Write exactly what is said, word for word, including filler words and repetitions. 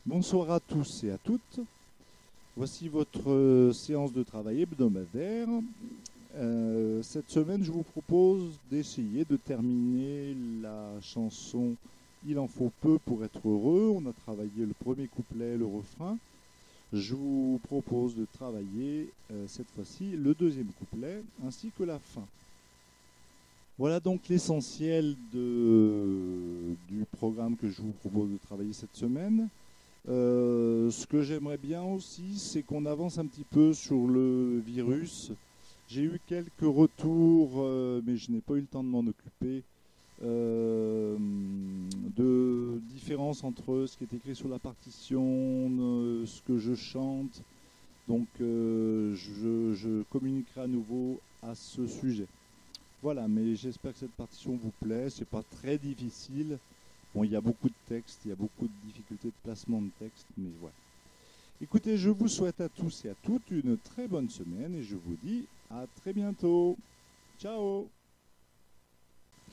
Bonsoir à tous et à toutes. Voici votre euh, séance de travail hebdomadaire. Euh, cette semaine, je vous propose d'essayer de terminer la chanson Il en faut peu pour être heureux. On a travaillé le premier couplet, le refrain. Je vous propose de travailler euh, cette fois-ci le deuxième couplet ainsi que la fin. Voilà donc l'essentiel de- du programme que je vous propose de travailler cette semaine. Euh, ce que j'aimerais bien aussi, c'est qu'on avance un petit peu sur le virus. J'ai eu quelques retours, euh, mais je n'ai pas eu le temps de m'en occuper, euh, de différences entre ce qui est écrit sur la partition, euh, ce que je chante. Donc euh, je, je communiquerai à nouveau à ce sujet. Voilà, mais j'espère que cette partition vous plaît. C'est pas très difficile. Bon, il y a beaucoup de textes, il y a beaucoup de difficultés de placement de texte, mais voilà. Écoutez, je vous souhaite à tous et à toutes une très bonne semaine et je vous dis à très bientôt. Ciao!